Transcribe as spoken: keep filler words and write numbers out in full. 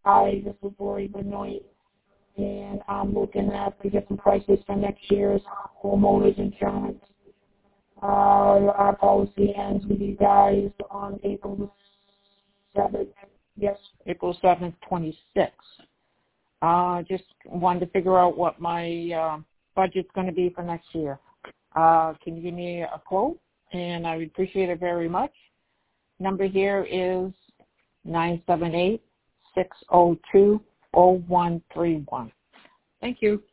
Hi, this is Lori Benoit, and I'm looking at to get some prices for next year's homeowners insurance. Uh, our policy ends with you guys on April seventh. Yes, April seventh, twenty-six. Uh, just wanted to figure out what my uh, budget's going to be for next year. Uh, can you give me a quote? And I would appreciate it very much. Number here is nine seven eight, six zero two, zero one three one. Thank you.